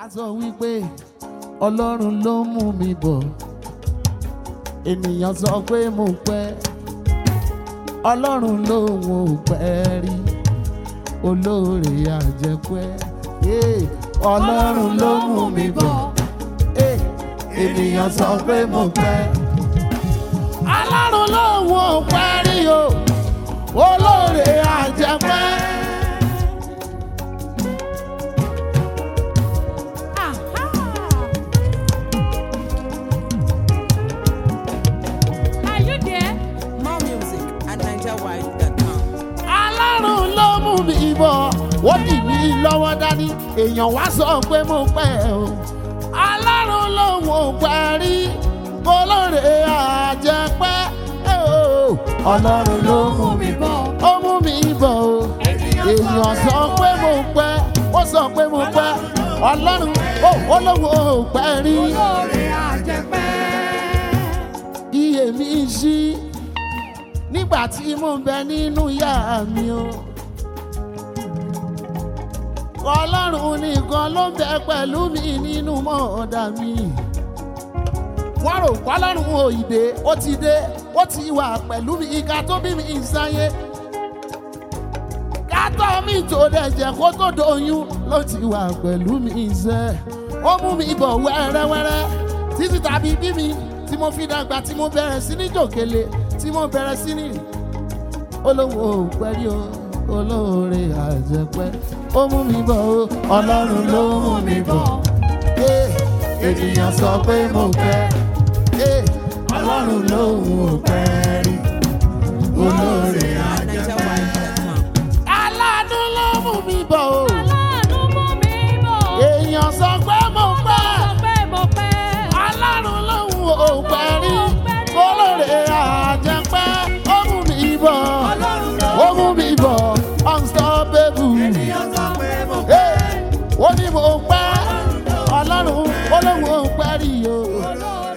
sọ wípé Ọlọ́run ló mú mi bọ̀. Ènìyàn sọ pé mo pẹ́. Ọlọ́run lòun ò pẹ́ rí. Olóore àjẹpẹ́. Ọlọ́run ló mú mi bọ̀. Ènìyàn sọ pé mo pẹ́. Ọlọ́run lòun ò pẹ́ rí o. Olóore àjẹpẹ́. Ó dì mí lọ́wọ́ dání, èèyàn wá sọ pé mo pẹ́ o. Ọlọ́run lòun ò pẹ́ rí, olóore àjẹpẹ́. Ọlọ́run ló mú mi bọ̀, ó mú mi bọ̀ o. Èèyàn sọ pé mo pẹ́, ó sọ pé mo pẹ́. Ọlọ́run olóhùn ò pẹ́ rí, olóore àjẹpẹ́. Iyè mi ṣí nígbà tí mo ń bẹ nínú ìyá mi o. Ọlọ́run nìkan ló ń bẹ pẹ̀lú mi nínú mọ́ọ̀dà mi. Wọ́n rò pé Ọlọ́run òyìnbó ó ti dé, ó ti wà pẹ̀lú mi ká tó bí mi sáyé. Kátó mi tó dẹ̀jẹ̀ kó tó doyún ló ti wà pẹ̀lú mi sẹ́. Ó mú mi bọ̀ wẹ́rẹ́wẹ́rẹ́ títí tàbí bí mi tí mo fi dàgbà tí mo bẹ̀rẹ̀ sí ní jòkèlè tí mo bẹ̀rẹ̀ sí ní olówó pẹ̀lú o. Olóore àjẹpẹ́, ó mú mi bọ̀ o. Ọlọ́run ló mú mi bọ̀. Ènìyàn sọ pé mo pẹ́. Ọlọ́run lòun ò pẹ́ rí. Olóore àjẹpẹ́. Aláàánú ló mú mi bọ̀ o. Aláàánú mú mi bọ̀. Èèyàn sọ pé mo pẹ́. Ọlọ́run lòun ò pẹ́ rí. Olóore àjẹpẹ́, ó mú mi bọ̀. Ó mú mi bọ̀. Unstoppable. Ó ní mo pẹ́. Ọlọ́run olóhùn ò pẹ́ rí o.